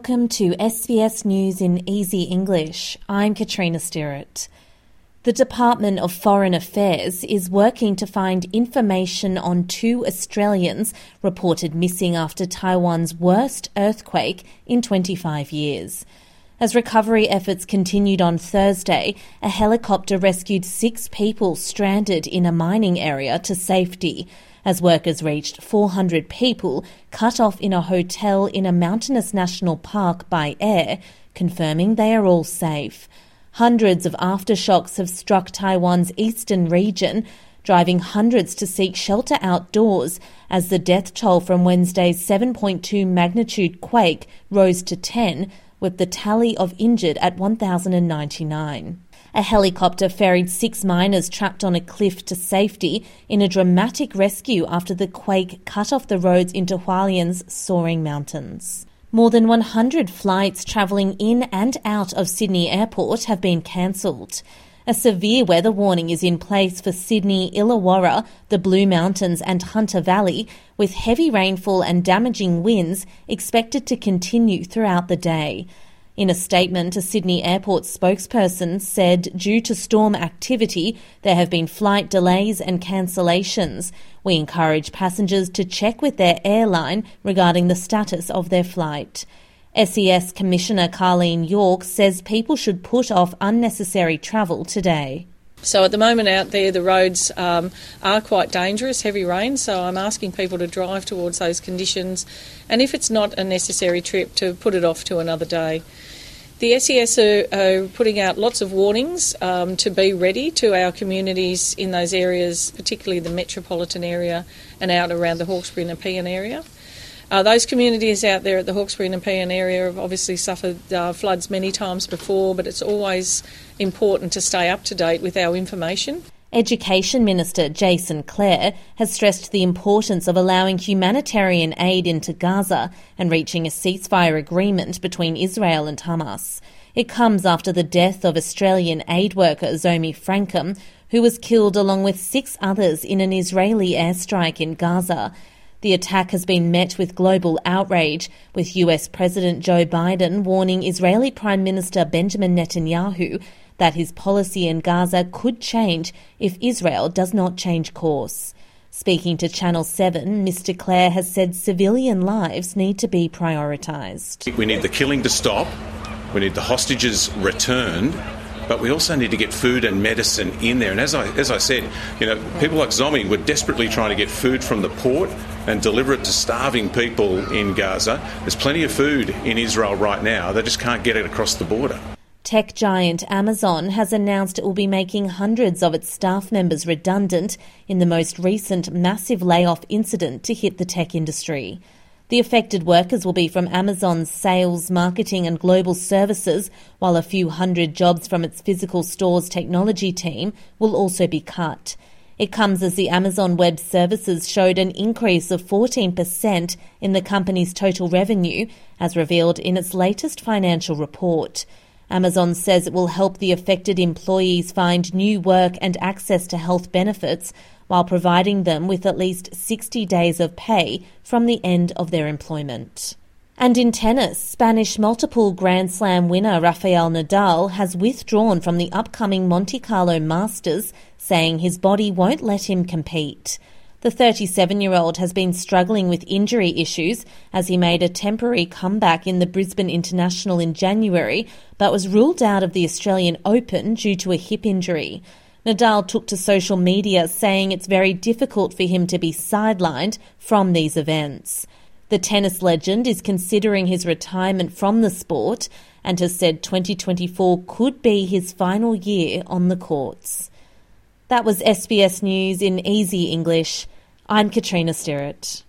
Welcome to SBS News in Easy English. I'm Katrina Stirrett. The Department of Foreign Affairs is working to find information on 2 Australians reported missing after Taiwan's worst earthquake in 25 years. As recovery efforts continued on Thursday, a helicopter rescued 6 people stranded in a mining area to safety, as workers reached 400 people cut off in a hotel in a mountainous national park by air, confirming they are all safe. Hundreds of aftershocks have struck Taiwan's eastern region, driving hundreds to seek shelter outdoors as the death toll from Wednesday's 7.2 magnitude quake rose to 10, with the tally of injured at 1,099. A helicopter ferried 6 miners trapped on a cliff to safety in a dramatic rescue after the quake cut off the roads into Hualien's soaring mountains. More than 100 flights travelling in and out of Sydney Airport have been cancelled. A severe weather warning is in place for Sydney, Illawarra, the Blue Mountains and Hunter Valley, with heavy rainfall and damaging winds expected to continue throughout the day. In a statement, a Sydney Airport spokesperson said due to storm activity, there have been flight delays and cancellations. We encourage passengers to check with their airline regarding the status of their flight. SES Commissioner Carleen York says people should put off unnecessary travel today. So at the moment out there, the roads are quite dangerous, heavy rain, so I'm asking people to drive towards those conditions, and if it's not a necessary trip, to put it off to another day. The SES are putting out lots of warnings to be ready to our communities in those areas, particularly the metropolitan area and out around the Hawkesbury and Nepean area. Those communities out there at the Hawkesbury and Nepean area have obviously suffered floods many times before, but it's always important to stay up to date with our information. Education Minister Jason Clare has stressed the importance of allowing humanitarian aid into Gaza and reaching a ceasefire agreement between Israel and Hamas. It comes after the death of Australian aid worker Zomi Frankham, who was killed along with 6 others in an Israeli airstrike in Gaza. The attack has been met with global outrage, with US President Joe Biden warning Israeli Prime Minister Benjamin Netanyahu that his policy in Gaza could change if Israel does not change course. Speaking to Channel 7, Mr Clare has said civilian lives need to be prioritised. We need the killing to stop, we need the hostages returned, but we also need to get food and medicine in there. And as I said, people like Zomi were desperately trying to get food from the port and deliver it to starving people in Gaza. There's plenty of food in Israel right now, they just can't get it across the border. Tech giant Amazon has announced it will be making hundreds of its staff members redundant in the most recent massive layoff incident to hit the tech industry. The affected workers will be from Amazon's sales, marketing and global services, while a few hundred jobs from its physical stores technology team will also be cut. It comes as the Amazon Web Services showed an increase of 14% in the company's total revenue, as revealed in its latest financial report. Amazon says it will help the affected employees find new work and access to health benefits while providing them with at least 60 days of pay from the end of their employment. And in tennis, Spanish multiple Grand Slam winner Rafael Nadal has withdrawn from the upcoming Monte Carlo Masters, saying his body won't let him compete. The 37-year-old has been struggling with injury issues as he made a temporary comeback in the Brisbane International in January, but was ruled out of the Australian Open due to a hip injury. Nadal took to social media saying it's very difficult for him to be sidelined from these events. The tennis legend is considering his retirement from the sport and has said 2024 could be his final year on the courts. That was SBS News in Easy English. I'm Katrina Stirrett.